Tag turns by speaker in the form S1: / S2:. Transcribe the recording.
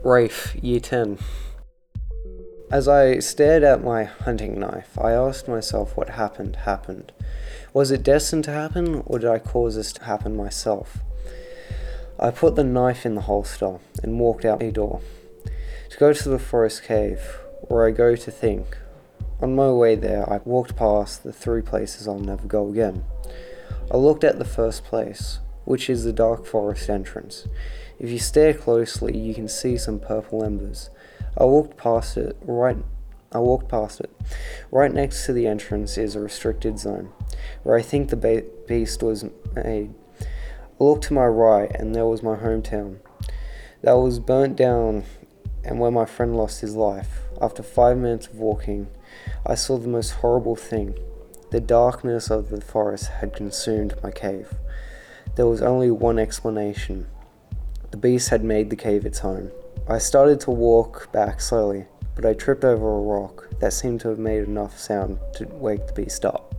S1: Rafe, Year 10. As I stared at my hunting knife, I asked myself what happened. Was it destined to happen, or did I cause this to happen myself? I put the knife in the holster and walked out the door to go to the forest cave, where I go to think. On my way there, I walked past the 3 places I'll never go again. I looked at the first place, which is the dark forest entrance. If you stare closely, you can see some purple embers. I walked past it. Right next to the entrance is a restricted zone, where I think the beast was made. I looked to my right, and there was my hometown. That was burnt down, and where my friend lost his life. After 5 minutes of walking, I saw the most horrible thing. The darkness of the forest had consumed my cave. There was only one explanation. The beast had made the cave its home. I started to walk back slowly, but I tripped over a rock that seemed to have made enough sound to wake the beast up.